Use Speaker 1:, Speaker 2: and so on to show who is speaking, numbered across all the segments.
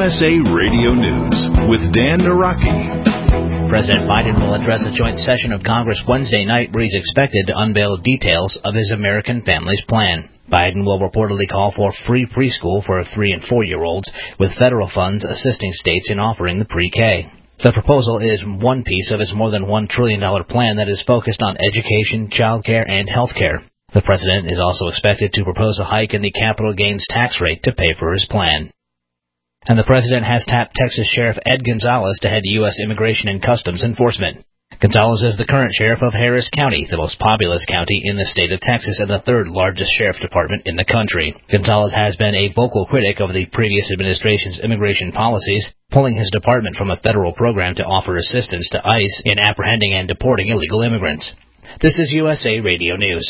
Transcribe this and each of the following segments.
Speaker 1: USA Radio News with Dan Naraki.
Speaker 2: President Biden will address a joint session of Congress Wednesday night where he's expected to unveil details of his American Families Plan. Biden will reportedly call for free preschool for 3- and 4-year-olds, with federal funds assisting states in offering the pre-K. The proposal is one piece of his more than $1 trillion plan that is focused on education, child care, and health care. The president is also expected to propose a hike in the capital gains tax rate to pay for his plan. And the president has tapped Texas Sheriff Ed Gonzalez to head U.S. Immigration and Customs Enforcement. Gonzalez is the current sheriff of Harris County, the most populous county in the state of Texas and the third largest sheriff department in the country. Gonzalez has been a vocal critic of the previous administration's immigration policies, pulling his department from a federal program to offer assistance to ICE in apprehending and deporting illegal immigrants. This is USA Radio News.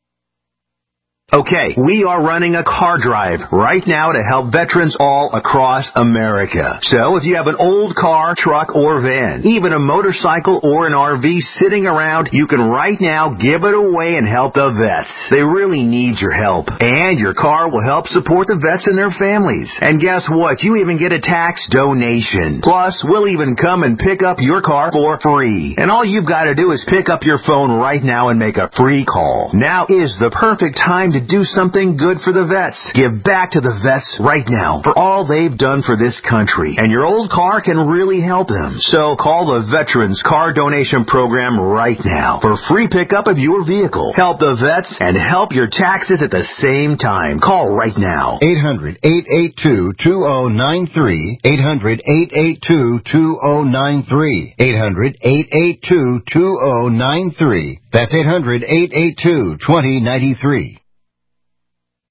Speaker 3: Okay, we are running a car drive right now to help veterans all across America. So if you have an old car, truck, or van, even a motorcycle or an RV sitting around, you can right now give it away and help the vets. They really need your help. And your car will help support the vets and their families. And guess what? You even get a tax donation. Plus, we'll even come and pick up your car for free. And all you've got to do is pick up your phone right now and make a free call. Now is the perfect time to do something good for the vets. Give back to the vets right now for all they've done for this country. And your old car can really help them. So call the Veterans Car Donation Program right now for free pickup of your vehicle. Help the vets and help your taxes at the same time. Call right now.
Speaker 4: 800-882-2093. 800-882-2093. 800-882-2093. That's 800-882-2093.